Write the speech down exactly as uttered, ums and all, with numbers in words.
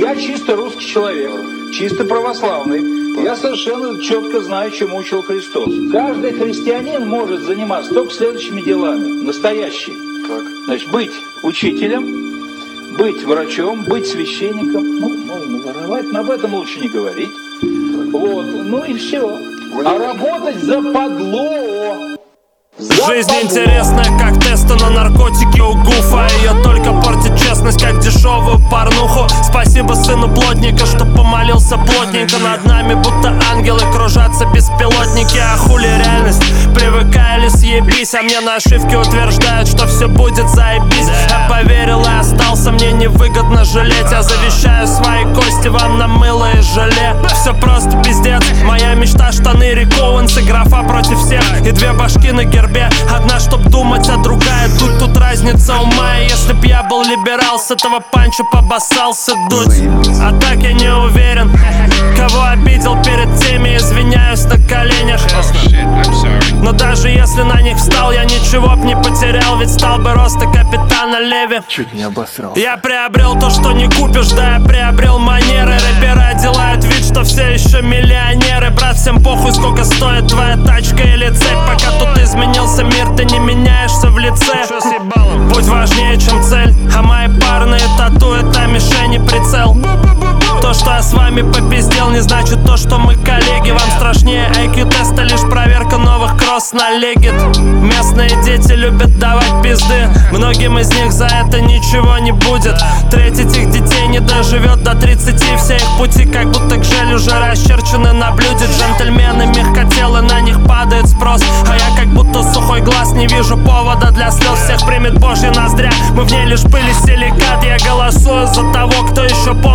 Я чисто русский человек, чисто православный. Я совершенно четко знаю, чему учил Христос. Каждый христианин может заниматься только следующими делами. Настоящие. Так. Значит, быть учителем, быть врачом, быть священником. Ну, можно воровать, но об этом лучше не говорить. Вот, ну и все. А работать западло. Жизнь интересная, как тесты на наркотики у Гуфа. Ее только портит честность, как дешевую порнуху. Спасибо сыну плотника, что помолился плотненько. Над нами будто ангелы кружатся беспилотники. А хули реальность? Привыкай или съебись. А мне на ошибке утверждают, что все будет заебись. Я поверил и остался, мне невыгодно жалеть. Я завещаю свои кости вам на мыло и желе. Все просто пиздец, моя мечта штаны Рик Оуэнс. И графа против всех, и две башки на гербе. Одна, чтоб думать, а другая дуть. Тут разница ума, и если б я был либерал, с этого панча побоссался дуть. А так я не уверен, кого обидел перед теми, извиняюсь на коленях. Но даже если на них встал, я ничего б не потерял. Ведь стал бы роста капитана Леви. Чуть не обосрался. Я приобрел то, что не купишь, да, я приобрел манеры. Рэперы делают вид, что все еще миллионеры. Брат, всем похуй, сколько стоит твоя тачка или цепь. Пока тут изменился мир, ты не меняешься в лице. Будь важнее, чем цель, а мои парные тату — это мишень и прицел. То, что я с вами попиздел, не значит то, что мы коллеги. Вам страшнее ай кью-теста, лишь проверка новых кросс на легит. Местные дети любят давать пизды, многим из них за это ничего не будет. Треть этих детей не доживет до тридцати. Все их пути как будто к жель уже расчерчены на блюде. Джентльмены мягкотелы, на них падает спрос. А я как будто сухой глаз, не вижу повода для слез. Всех примет божья ноздря, мы в ней лишь пыль и силикат. Я голосую за того, кто еще